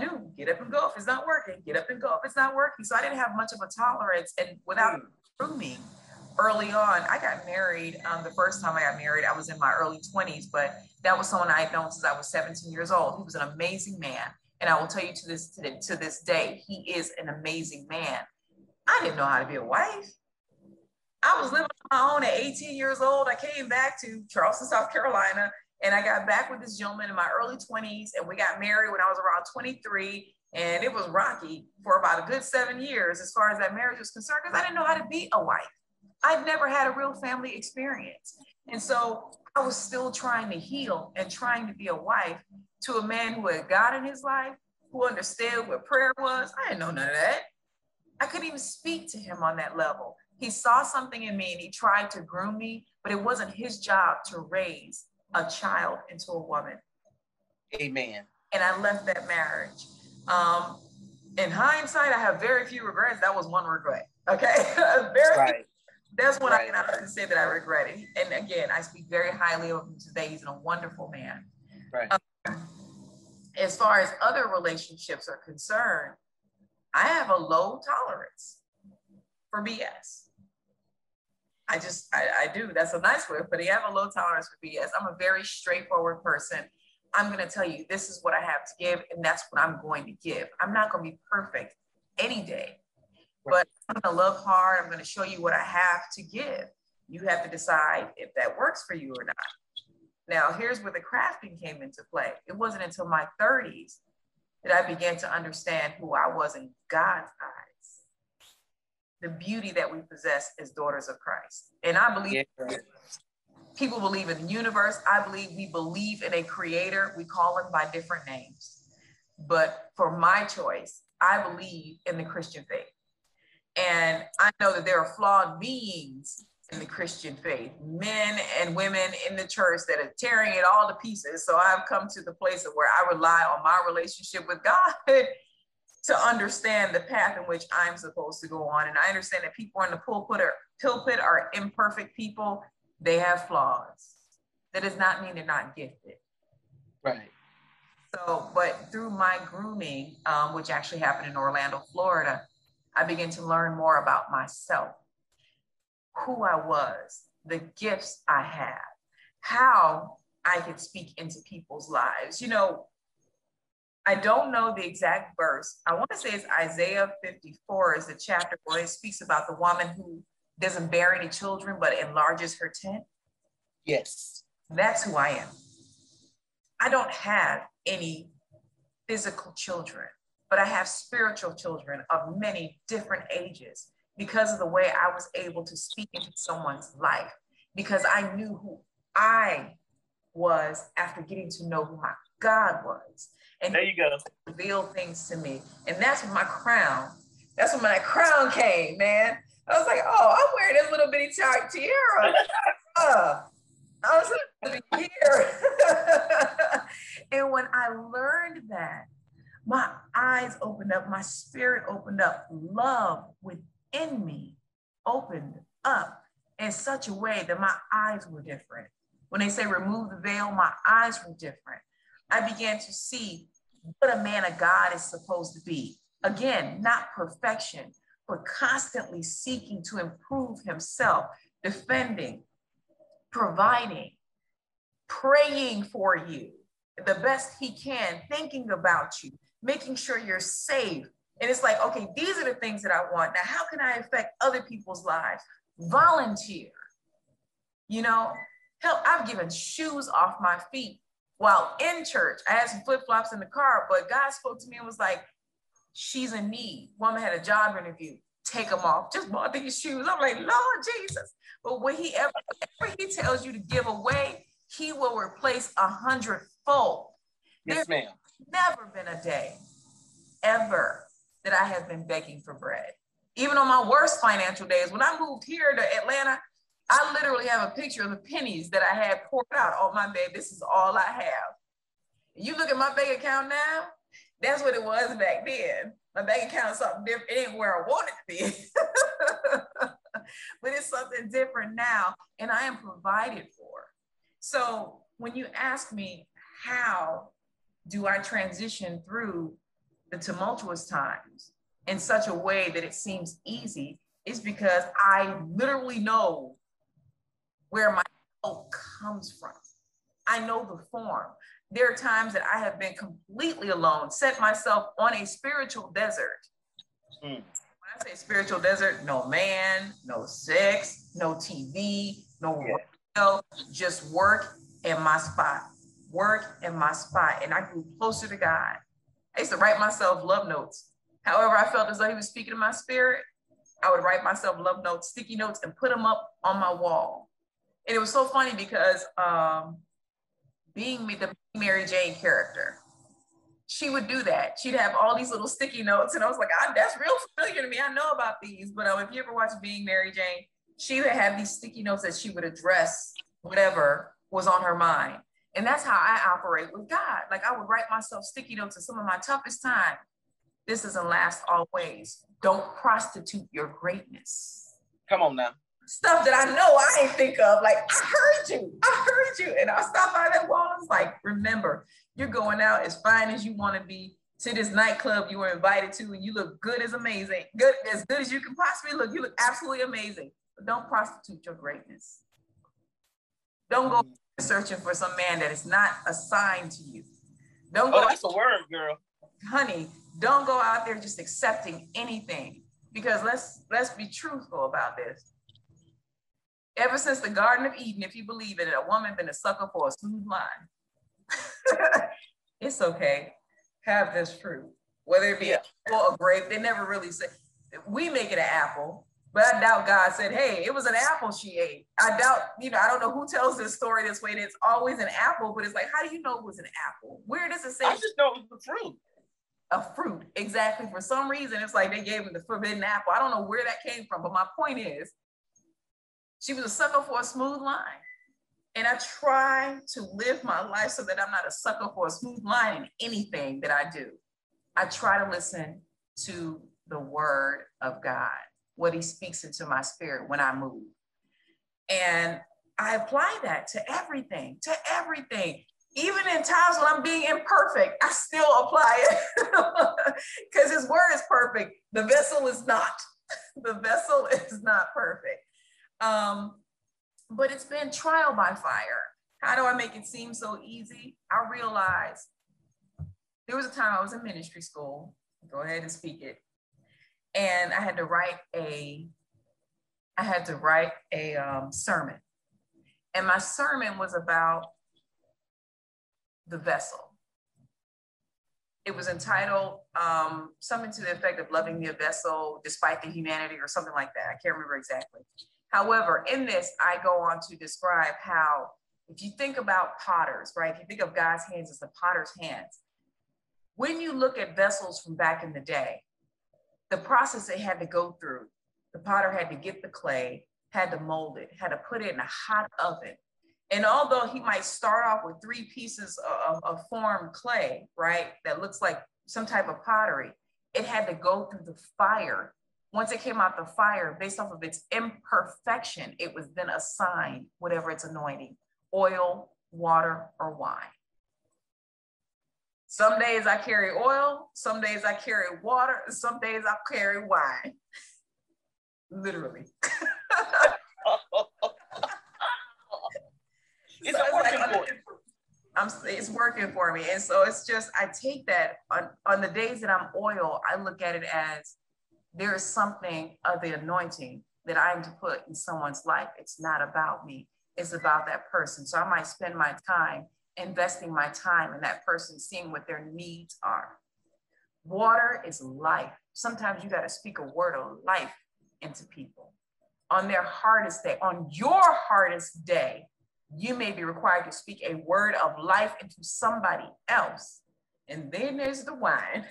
tolerance. And without grooming early on, I got married. Um, the first time I got married, I was in my early twenties, but that was someone I had known since I was seventeen years old. He was an amazing man. And I will tell you to this, to, the, to this day, he is an amazing man. I didn't know how to be a wife. I was living on my own at eighteen years old. I came back to Charleston, South Carolina, and I got back with this gentleman in my early twenties, and we got married when I was around twenty-three, and it was rocky for about a good seven years as far as that marriage was concerned, because I didn't know how to be a wife. I'd never had a real family experience. And so I was still trying to heal and trying to be a wife to a man who had God in his life, who understood what prayer was. I didn't know none of that. I couldn't even speak to him on that level. He saw something in me and he tried to groom me, but it wasn't his job to raise a child into a woman. Amen. And I left that marriage. Um, in hindsight, I have very few regrets. That was one regret. Okay. very right. That's when right. I can honestly say that I regret it. And again, I speak very highly of him today. He's a wonderful man. Right. Um, as far as other relationships are concerned, I have a low tolerance for B S. I just, I, I do. That's a nice way, but I have a low tolerance for B S. I'm a very straightforward person. I'm going to tell you, this is what I have to give, and that's what I'm going to give. I'm not going to be perfect any day, but I'm going to love hard. I'm going to show you what I have to give. You have to decide if that works for you or not. Now, here's where the crafting came into play. It wasn't until my thirties that I began to understand who I was in God's eyes, the beauty that we possess as daughters of Christ. And I believe yeah. people believe in the universe. I believe we believe in a creator. We call him by different names. But for my choice, I believe in the Christian faith. And I know that there are flawed beings in the Christian faith, men and women in the church that are tearing it all to pieces. So I've come to the place of where I rely on my relationship with God to understand the path in which I'm supposed to go on. And I understand that people in the pulpit are, pulpit are imperfect people. They have flaws. That does not mean they're not gifted. Right. So, but through my grooming, um, which actually happened in Orlando, Florida, I began to learn more about myself, who I was, the gifts I have, how I could speak into people's lives. You know, I don't know the exact verse. I want to say it's Isaiah fifty-four is the chapter where it speaks about the woman who doesn't bear any children, but enlarges her tent. Yes. That's who I am. I don't have any physical children, but I have spiritual children of many different ages because of the way I was able to speak into someone's life, because I knew who I was after getting to know who my God was. And there you go. Reveal things to me. And that's when my crown, that's when my crown came, man. I was like, oh, I'm wearing this little bitty tight tiara. uh, I was supposed to be here. And when I learned that, my eyes opened up, my spirit opened up, love within me opened up in such a way that my eyes were different. When they say remove the veil, my eyes were different. I began to see what a man of God is supposed to be. Again, not perfection, but constantly seeking to improve himself, defending, providing, praying for you the best he can, thinking about you, making sure you're safe. And it's like, okay, these are the things that I want. Now, how can I affect other people's lives? Volunteer. You know, hell, I've given shoes off my feet while in church. I had some flip-flops in the car, but God spoke to me and was like, she's in need. Woman had a job interview. Take them off. Just bought these shoes. I'm like, Lord Jesus. But when he ever, whatever he tells you to give away, he will replace a hundredfold. Yes, ma'am. Never been a day ever that I have been begging for bread. Even on my worst financial days, when I moved here to Atlanta, I literally have a picture of the pennies that I had poured out on my bed. This is all I have. You look at my bank account now, that's what it was back then. My bank account is something different. It ain't where I want it to be. But it's something different now, and I am provided for. So when you ask me how do I transition through the tumultuous times in such a way that it seems easy, is because I literally know where my help comes from. I know the form. There are times that I have been completely alone, set myself on a spiritual desert. Mm. When I say spiritual desert, no man, no sex, no T V, no radio, just work in my spot, work in my spot. And I grew closer to God. I used to write myself love notes. However, I felt as though he was speaking to my spirit, I would write myself love notes, sticky notes, and put them up on my wall. And it was so funny because um, being the Mary Jane character, she would do that. She'd have all these little sticky notes. And I was like, I, that's real familiar to me. I know about these. But um, if you ever watch Being Mary Jane, she would have these sticky notes that she would address whatever was on her mind. And that's how I operate with God. Like I would write myself sticky notes at some of my toughest times. This doesn't last always. Don't prostitute your greatness. Come on now. Stuff that I know I ain't think of. Like, I heard you. I heard you. And I stopped by that wall. I was like, remember, you're going out as fine as you want to be to this nightclub you were invited to, and you look good as amazing. Good, as good as you can possibly look. You look absolutely amazing. But don't prostitute your greatness. Don't go searching for some man that is not assigned to you. Don't go. Oh, that's a word, girl. Honey, don't go out there just accepting anything, because let's let's be truthful about this. Ever since the Garden of Eden, if you believe it, a woman been a sucker for a smooth line. It's okay. Have this fruit, whether it be yeah. an apple or grape. They never really say. We make it an apple, but I doubt God said, "Hey, it was an apple she ate." I doubt. You know, I don't know who tells this story this way. And it's always an apple, but it's like, how do you know it was an apple? Where does it say? I just know it was the fruit. A fruit, exactly. For some reason, it's like they gave him the forbidden apple. I don't know where that came from, but my point is, she was a sucker for a smooth line. And I try to live my life so that I'm not a sucker for a smooth line in anything that I do. I try to listen to the word of God, what he speaks into my spirit when I move. And I apply that to everything, to everything. Even in times when I'm being imperfect, I still apply it because his word is perfect. The vessel is not. The vessel is not perfect. Um, but it's been trial by fire. How do I make it seem so easy? I realized there was a time I was in ministry school. Go ahead and speak it. And I had to write a, I had to write a um, sermon. And my sermon was about the vessel. It was entitled um, something to the effect of loving the vessel despite the humanity or something like that. I can't remember exactly. However, in this, I go on to describe how, if you think about potters, right? If you think of God's hands as the potter's hands, when you look at vessels from back in the day, the process they had to go through, the potter had to get the clay, had to mold it, had to put it in a hot oven. And although he might start off with three pieces of, of formed clay, right, that looks like some type of pottery, it had to go through the fire. Once it came out the fire, based off of its imperfection, it was then assigned whatever its anointing, oil, water, or wine. Some days I carry oil, some days I carry water, and some days I carry wine. Literally. It's so working like, for you. I'm, it's working for me. And so it's just, I take that on, on the days that I'm oil, I look at it as there is something of the anointing that I am to put in someone's life. It's not about me. It's about that person. So I might spend my time investing my time in that person, seeing what their needs are. Water is life. Sometimes you got to speak a word of life into people. On their hardest day, on your hardest day, you may be required to speak a word of life into somebody else. And then there's the wine.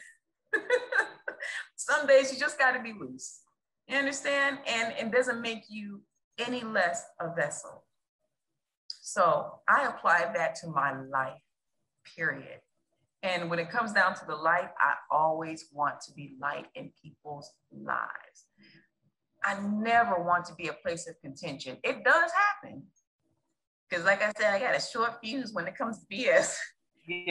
Some days you just got to be loose. You understand? And it doesn't make you any less a vessel. So I applied that to my life, period. And when it comes down to the light, I always want to be light in people's lives. I never want to be a place of contention. It does happen. Because like I said, I got a short fuse when it comes to B S. Yeah.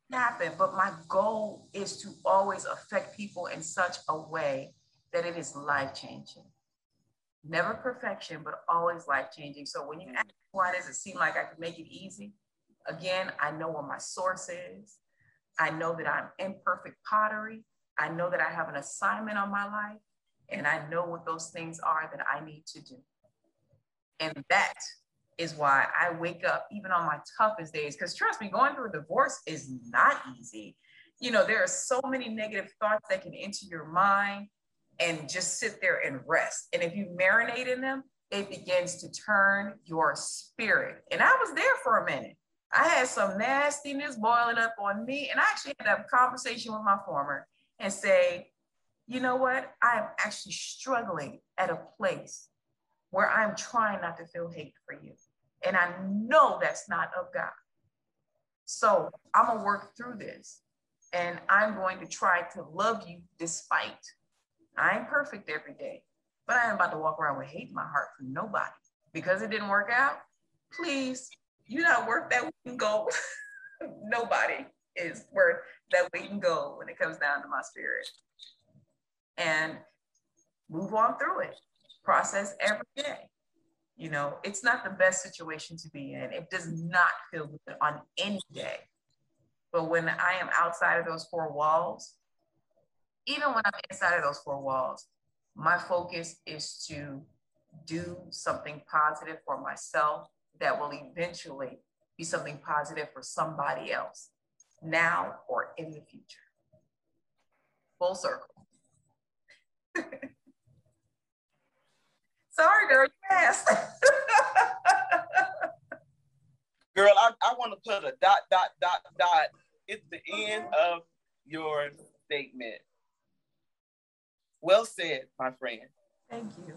happen, but my goal is to always affect people in such a way that it is life-changing. Never perfection, but always life-changing. So when you ask why does it seem like I can make it easy? Again, I know where my source is. I know that I'm imperfect pottery. I know that I have an assignment on my life, and I know what those things are that I need to do. And that is why I wake up even on my toughest days, because trust me, going through a divorce is not easy. You know, there are so many negative thoughts that can enter your mind and just sit there and rest. And if you marinate in them, it begins to turn your spirit. And I was there for a minute. I had some nastiness boiling up on me, and I actually had to have a conversation with my former and say, you know what? I am actually struggling at a place where I'm trying not to feel hate for you. And I know that's not of God. So I'm gonna work through this, and I'm going to try to love you despite. I ain't perfect every day, but I ain't about to walk around with hate in my heart for nobody. Because it didn't work out, please, you're not worth that weight in gold. Nobody is worth that weight in gold when it comes down to my spirit. And move on through it. Process every day. You know, it's not the best situation to be in. It does not feel good on any day. But when I am outside of those four walls, even when I'm inside of those four walls, my focus is to do something positive for myself that will eventually be something positive for somebody else, now or in the future. Full circle. Sorry, girl, you asked. Girl, I, I want to put a dot, dot, dot, dot at the end of your statement. Well said, my friend. Thank you.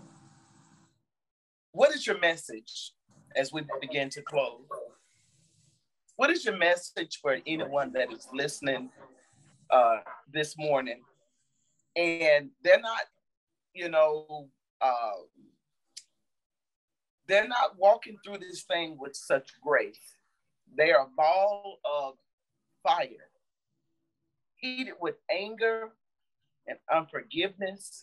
What is your message as we begin to close? What is your message for anyone that is listening uh, this morning? And they're not, you know, uh, they're not walking through this thing with such grace. They are a ball of fire, heated with anger and unforgiveness,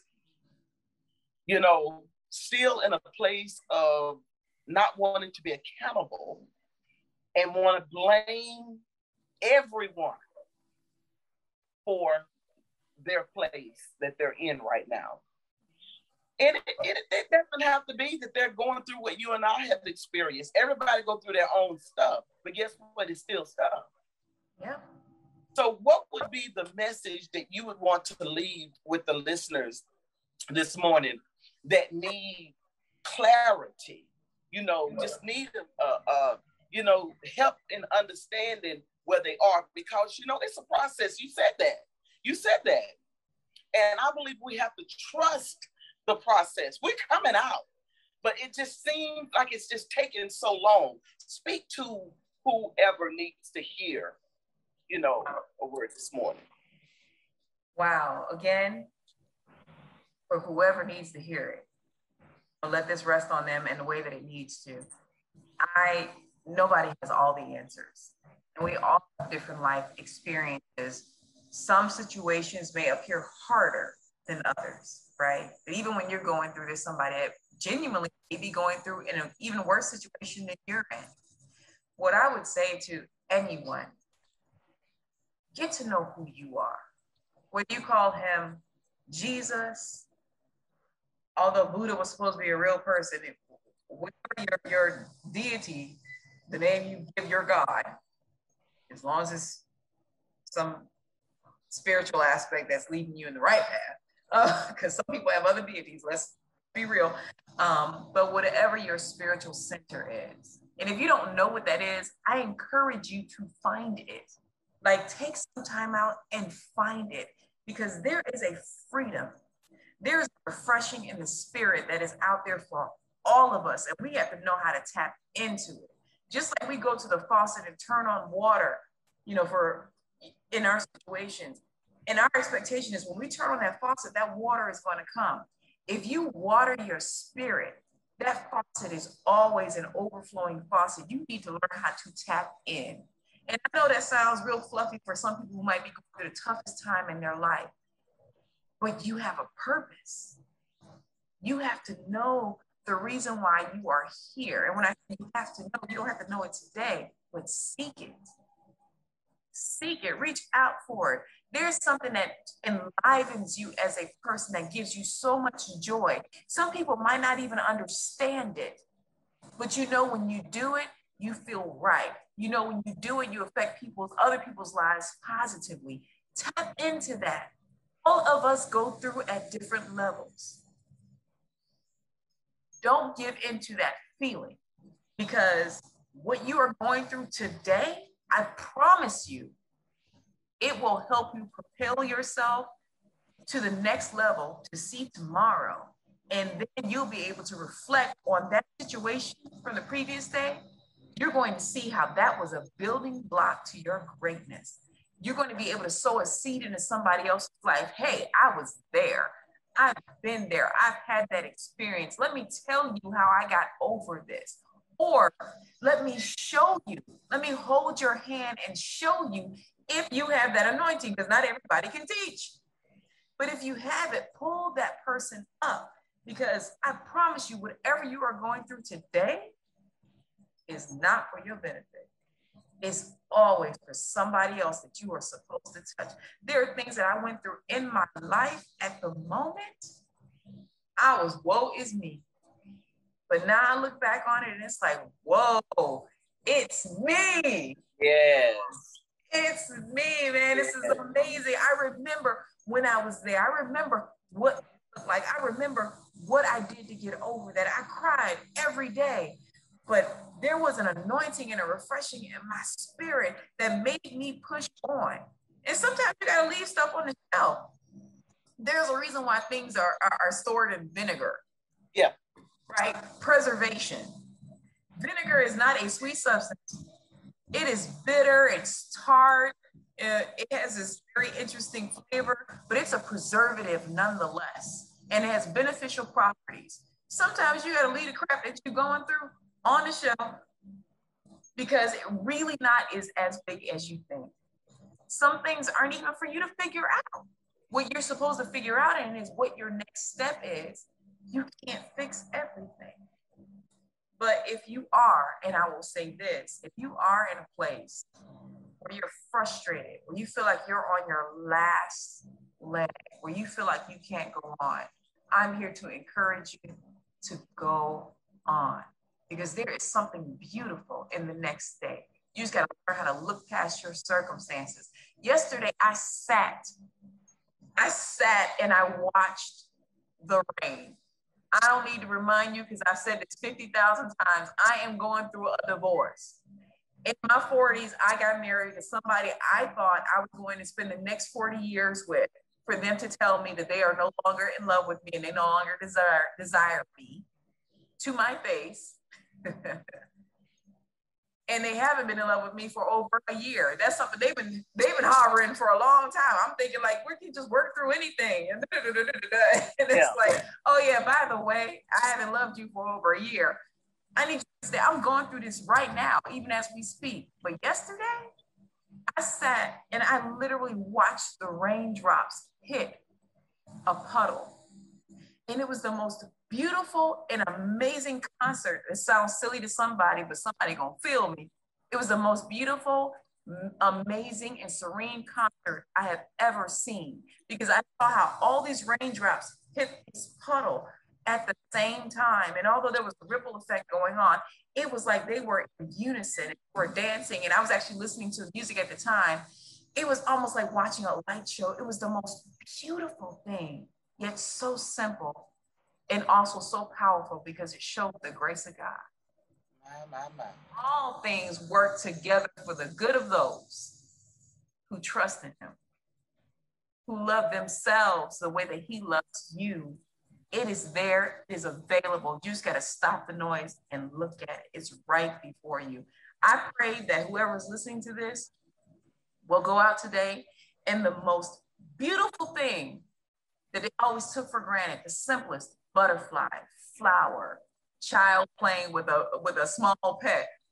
you know, still in a place of not wanting to be accountable and want to blame everyone for their place that they're in right now. And it, it, it doesn't have to be that they're going through what you and I have experienced. Everybody go through their own stuff, but guess what? It's still stuff. Yeah. So what would be the message that you would want to leave with the listeners this morning that need clarity, you know, just need, a, a, you know, help in understanding where they are? Because, you know, it's a process. You said that. You said that. And I believe we have to trust the process. We're coming out, but it just seems like it's just taking so long. Speak to whoever needs to hear, you know, a word this morning. Wow. Again, for whoever needs to hear it, I'll let this rest on them in the way that it needs to. I, nobody has all the answers, and we all have different life experiences. Some situations may appear harder than others, right? But even when you're going through this, somebody that genuinely may be going through in an even worse situation than you're in. What I would say to anyone, get to know who you are. Whether you call him Jesus, although Buddha was supposed to be a real person, whatever your, your deity, the name you give your God, as long as it's some spiritual aspect that's leading you in the right path, because uh, some people have other deities, let's be real. Um, but whatever your spiritual center is, and if you don't know what that is, I encourage you to find it. Like, take some time out and find it, because there is a freedom. There's a refreshing in the spirit that is out there for all of us, and we have to know how to tap into it. Just like we go to the faucet and turn on water, you know, for in our situations. And our expectation is when we turn on that faucet, that water is going to come. If you water your spirit, that faucet is always an overflowing faucet. You need to learn how to tap in. And I know that sounds real fluffy for some people who might be going through the toughest time in their life, but you have a purpose. You have to know the reason why you are here. And when I say you have to know, you don't have to know it today, but seek it. Seek it, reach out for it. There's something that enlivens you as a person that gives you so much joy. Some people might not even understand it, but you know, when you do it, you feel right. You know, when you do it, you affect people's, other people's lives positively. Tap into that. All of us go through at different levels. Don't give into that feeling, because what you are going through today, I promise you, it will help you propel yourself to the next level to see tomorrow. And then you'll be able to reflect on that situation from the previous day. You're going to see how that was a building block to your greatness. You're going to be able to sow a seed into somebody else's life. Hey, I was there. I've been there. I've had that experience. Let me tell you how I got over this. Or let me show you, let me hold your hand and show you if you have that anointing, because not everybody can teach. But if you have it, pull that person up, because I promise you, whatever you are going through today is not for your benefit. It's always for somebody else that you are supposed to touch. There are things that I went through in my life at the moment. I was, woe is me. But now I look back on it and it's like, whoa, it's me. Yes. It's me, man. This is amazing. I remember when I was there. I remember what, like, I remember what I did to get over that. I cried every day, but there was an anointing and a refreshing in my spirit that made me push on. And sometimes you got to leave stuff on the shelf. There's a reason why things are, are, are stored in vinegar. Yeah. Right? Preservation. Vinegar is not a sweet substance. It is bitter, it's tart, uh, it has this very interesting flavor, but it's a preservative nonetheless, and it has beneficial properties. Sometimes you gotta leave the crap that you're going through on the shelf, because it really not is as big as you think. Some things aren't even for you to figure out. What you're supposed to figure out in is what your next step is. You can't fix everything. But if you are, and I will say this, if you are in a place where you're frustrated, where you feel like you're on your last leg, where you feel like you can't go on, I'm here to encourage you to go on, because there is something beautiful in the next day. You just got to learn how to look past your circumstances. Yesterday, I sat, I sat and I watched the rain. I don't need to remind you, because I've said this fifty thousand times. I am going through a divorce. In my forties, I got married to somebody I thought I was going to spend the next forty years with, for them to tell me that they are no longer in love with me and they no longer desire, desire me to my face. And they haven't been in love with me for over a year. That's something they've been they've been hovering for a long time. I'm thinking, like, we can just work through anything. And, and it's yeah. like, oh yeah, by the way, I haven't loved you for over a year. I need you to say, I'm going through this right now, even as we speak. But yesterday, I sat and I literally watched the raindrops hit a puddle. And it was the most beautiful and amazing concert. It sounds silly to somebody, but somebody gonna feel me. It was the most beautiful, amazing, and serene concert I have ever seen, because I saw how all these raindrops hit this puddle at the same time. And although there was a ripple effect going on, it was like they were in unison, were dancing. And I was actually listening to the music at the time. It was almost like watching a light show. It was the most beautiful thing, yet so simple. And also so powerful, because it showed the grace of God. My, my, my. All things work together for the good of those who trust in him, who love themselves the way that he loves you. It is there, it is available. You just got to stop the noise and look at it. It's right before you. I pray that whoever's listening to this will go out today, and the most beautiful thing that they always took for granted, the simplest, butterfly, flower, child playing with a with a small pet,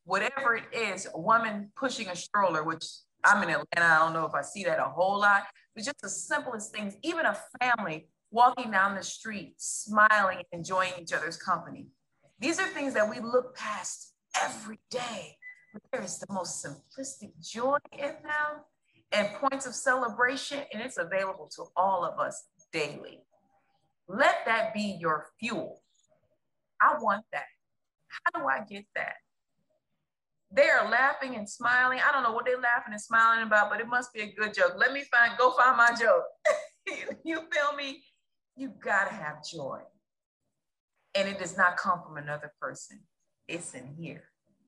whatever it is, a woman pushing a stroller, which I'm in Atlanta, I don't know if I see that a whole lot, but just the simplest things, even a family walking down the street, smiling, enjoying each other's company. These are things that we look past every day. But there is the most simplistic joy in them and points of celebration, and it's available to all of us daily. Let that be your fuel. I want that. How do I get that? They are laughing and smiling. I don't know what they're laughing and smiling about, but it must be a good joke. Let me find, go find my joke. You feel me? You gotta have joy. And it does not come from another person. It's in here.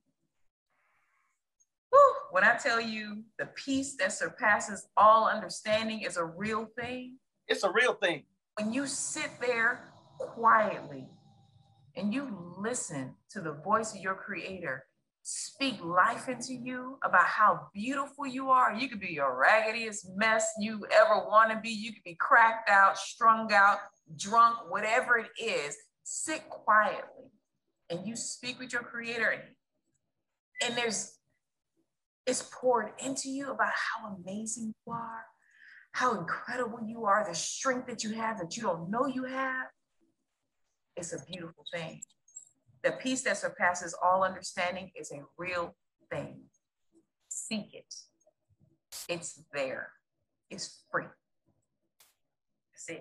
Whew. When I tell you the peace that surpasses all understanding is a real thing. It's a real thing. When you sit there quietly and you listen to the voice of your creator speak life into you about how beautiful you are. You could be your raggediest mess you ever want to be. You could be cracked out, strung out, drunk, whatever it is. Sit quietly and you speak with your creator, and there's, it's poured into you about how amazing you are, how incredible you are, the strength that you have that you don't know you have. It's a beautiful thing. The peace that surpasses all understanding is a real thing. Seek it. It's there. It's free. That's it.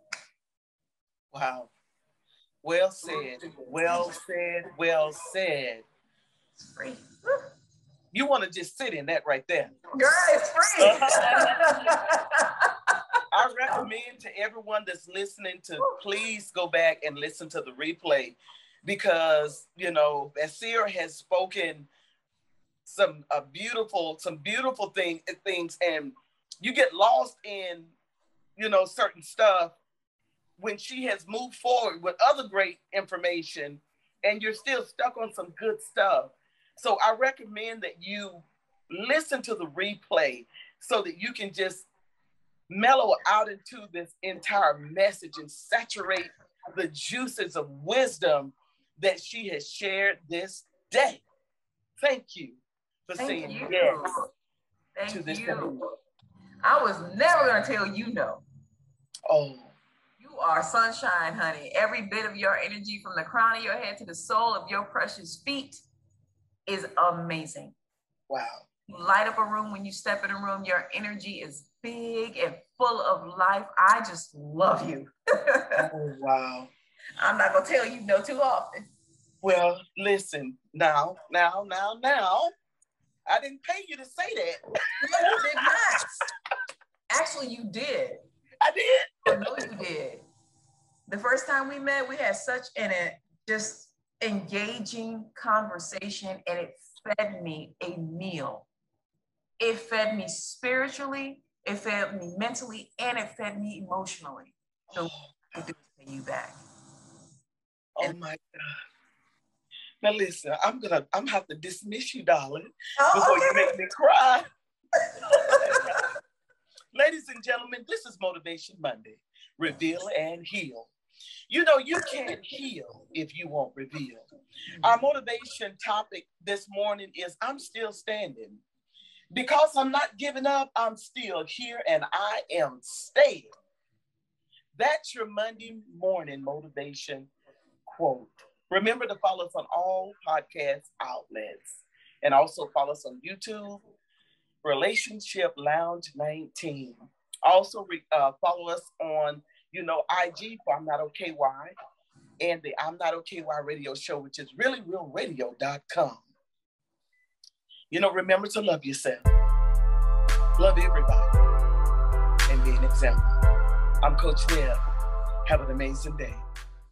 Wow. Well said. Well said. Well said. It's free. You want to just sit in that right there. Girl, it's free. I recommend to everyone that's listening to please go back and listen to the replay, because, you know, Basir has spoken some uh, beautiful, some beautiful thing, things, and you get lost in, you know, certain stuff when she has moved forward with other great information and you're still stuck on some good stuff. So I recommend that you listen to the replay so that you can just mellow out into this entire message and saturate the juices of wisdom that she has shared this day. Thank you for Thank saying you. yes Thank to this. you. I was never going to tell you no. Oh. You are sunshine, honey. Every bit of your energy from the crown of your head to the sole of your precious feet is amazing. Wow. You light up a room when you step in a room. Your energy is big and full of life. I just love you. Oh, wow. I'm not going to tell you no too often. Well, listen, now, now, now, now, I didn't pay you to say that. No, you did not. Actually, you did. I did. I know you did. The first time we met, we had such an a, just engaging conversation, and it fed me a meal. It fed me spiritually, it fed me mentally, and it fed me emotionally. So I do pay you back. Oh my God. Now listen, I'm gonna I'm gonna have to dismiss you, darling, oh, before okay. you make me cry. Ladies and gentlemen, this is Motivation Monday. Reveal and heal. You know, you can't heal if you won't reveal. Our motivation topic this morning is I'm still standing. Because I'm not giving up, I'm still here and I am staying. That's your Monday morning motivation quote. Remember to follow us on all podcast outlets and also follow us on YouTube, Relationship Lounge nineteen. Also uh, follow us on, you know, I G for I'm Not Okay Why and the I'm Not Okay Why radio show, which is really real radio dot com. You know, remember to love yourself, love everybody, and be an example. I'm Coach Deb. Have an amazing day.